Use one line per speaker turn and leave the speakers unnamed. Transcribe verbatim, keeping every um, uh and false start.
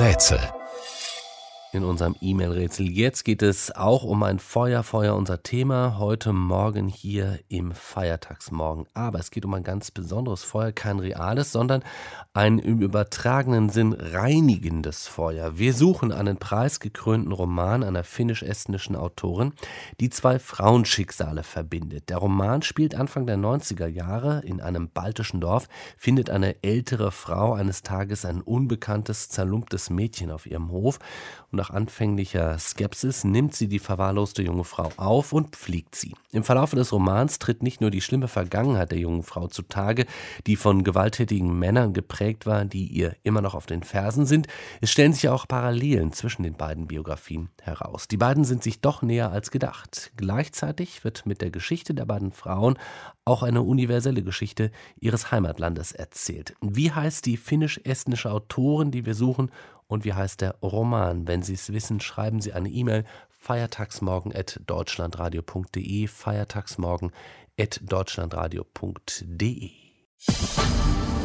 Rätsel.
In unserem E-Mail-Rätsel. Jetzt geht es auch um ein Feuerfeuer, unser Thema heute Morgen hier im Feiertagsmorgen. Aber es geht um ein ganz besonderes Feuer, kein reales, sondern ein im übertragenen Sinn reinigendes Feuer. Wir suchen einen preisgekrönten Roman einer finnisch-estnischen Autorin, die zwei Frauenschicksale verbindet. Der Roman spielt Anfang der neunziger Jahre in einem baltischen Dorf, findet eine ältere Frau eines Tages ein unbekanntes, zerlumptes Mädchen auf ihrem Hof und nach anfänglicher Skepsis nimmt sie die verwahrloste junge Frau auf und pflegt sie. Im Verlauf des Romans tritt nicht nur die schlimme Vergangenheit der jungen Frau zutage, die von gewalttätigen Männern geprägt war, die ihr immer noch auf den Fersen sind, es stellen sich auch Parallelen zwischen den beiden Biografien heraus. Die beiden sind sich doch näher als gedacht. Gleichzeitig wird mit der Geschichte der beiden Frauen auch eine universelle Geschichte ihres Heimatlandes erzählt. Wie heißt die finnisch-estnische Autorin, die wir suchen? Und wie heißt der Roman? Wenn Sie es wissen, schreiben Sie eine E-Mail feiertagsmorgen at deutschlandradio punkt de, feiertagsmorgen at deutschlandradio punkt de.